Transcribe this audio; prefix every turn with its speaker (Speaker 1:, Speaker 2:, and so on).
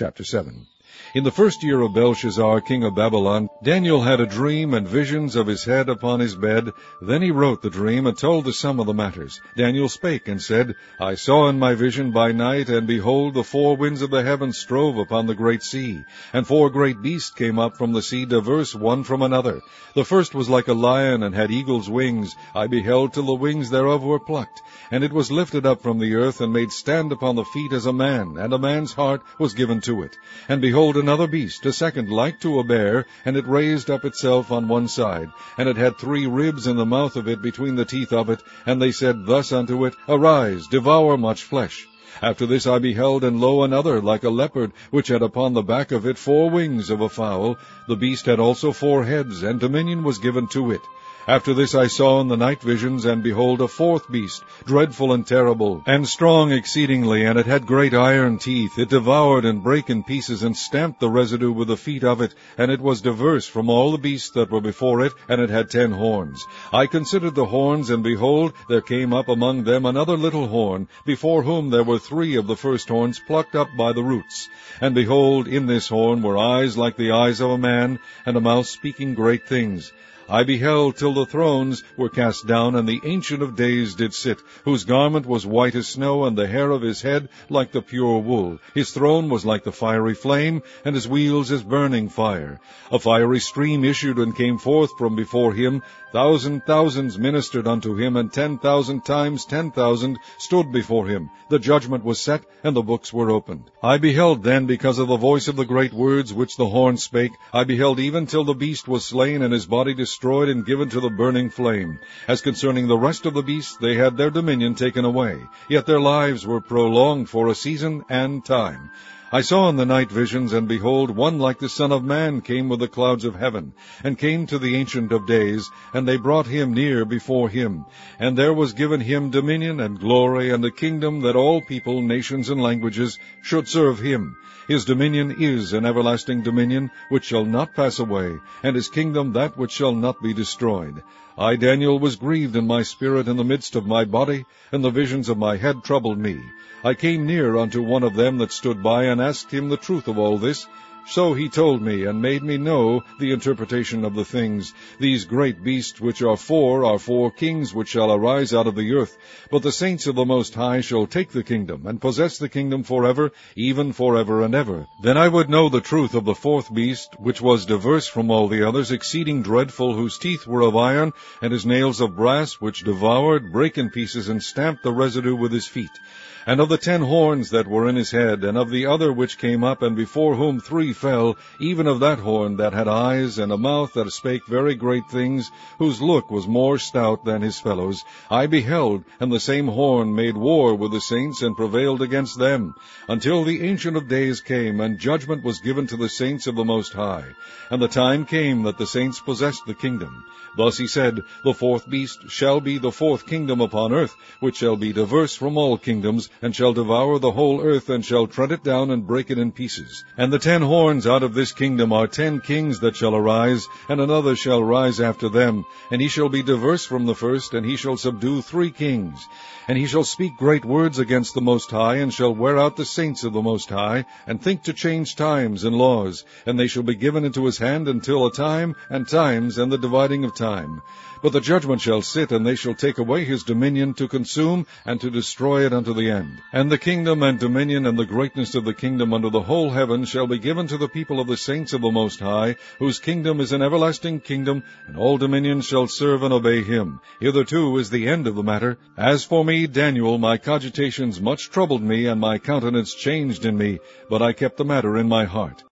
Speaker 1: Chapter 7. In the first year of Belshazzar, king of Babylon, Daniel had a dream and visions of his head upon his bed. Then he wrote the dream and told the sum of the matters. Daniel spake and said, I saw in my vision by night, and behold, the four winds of the heaven strove upon the great sea, and four great beasts came up from the sea, diverse one from another. The first was like a lion, and had eagle's wings. I beheld till the wings thereof were plucked, and it was lifted up from the earth, and made stand upon the feet as a man, and a man's heart was given to it. And behold, another beast, a second, like to a bear, and it raised up itself on one side, and it had 3 ribs in the mouth of it between the teeth of it, and they said thus unto it, Arise, devour much flesh. After this I beheld, and lo, another, like a leopard, which had upon the back of it 4 wings of a fowl. The beast had also 4 heads, and dominion was given to it. After this I saw in the night visions, and behold, a 4th beast, dreadful and terrible, and strong exceedingly, and it had great iron teeth. It devoured and brake in pieces, and stamped the residue with the feet of it, and it was diverse from all the beasts that were before it, and it had 10 horns. I considered the horns, and behold, there came up among them another little horn, before whom there were 3 of the first horns plucked up by the roots. And behold, in this horn were eyes like the eyes of a man, and a mouth speaking great things. I beheld till the thrones were cast down, and the Ancient of Days did sit, whose garment was white as snow, and the hair of his head like the pure wool. His throne was like the fiery flame, and his wheels as burning fire. A fiery stream issued and came forth from before him. Thousands ministered unto him, and 10,000 times 10,000 stood before him. The judgment was set, and the books were opened. I beheld then, because of the voice of the great words which the horn spake, I beheld even till the beast was slain, and his body destroyed and given to the burning flame. As concerning the rest of the beasts, they had their dominion taken away, yet their lives were prolonged for a season and time. I saw in the night visions, and behold, one like the Son of Man came with the clouds of heaven, and came to the Ancient of Days, and they brought him near before him. And there was given him dominion and glory, and a kingdom, that all people, nations, and languages should serve him. His dominion is an everlasting dominion, which shall not pass away, and his kingdom that which shall not be destroyed. I, Daniel, was grieved in my spirit in the midst of my body, and the visions of my head troubled me. I came near unto one of them that stood by, and asked him the truth of all this. So he told me, and made me know the interpretation of the things. These great beasts which are 4 kings which shall arise out of the earth. But the saints of the Most High shall take the kingdom, and possess the kingdom forever, even forever and ever. Then I would know the truth of the 4th beast, which was diverse from all the others, exceeding dreadful, whose teeth were of iron, and his nails of brass, which devoured, brake in pieces, and stamped the residue with his feet. And of the 10 horns that were in his head, and of the other which came up, and before whom 3 fell, even of that horn that had eyes, and a mouth that spake very great things, whose look was more stout than his fellows, I beheld, and the same horn made war with the saints, and prevailed against them, until the Ancient of Days came, and judgment was given to the saints of the Most High. And the time came that the saints possessed the kingdom. Thus he said, The 4th beast shall be the 4th kingdom upon earth, which shall be diverse from all kingdoms, and shall devour the whole earth, and shall tread it down, and break it in pieces. And the 10 horns out of this kingdom are 10 kings that shall arise, and another shall rise after them. And he shall be diverse from the first, and he shall subdue 3 kings. And he shall speak great words against the Most High, and shall wear out the saints of the Most High, and think to change times and laws. And they shall be given into his hand until a time, and times, and the dividing of time. But the judgment shall sit, and they shall take away his dominion, to consume and to destroy it unto the end. And the kingdom and dominion and the greatness of the kingdom under the whole heaven shall be given to the people of the saints of the Most High, whose kingdom is an everlasting kingdom, and all dominions shall serve and obey him. Hitherto is the end of the matter. As for me, Daniel, my cogitations much troubled me, and my countenance changed in me, but I kept the matter in my heart.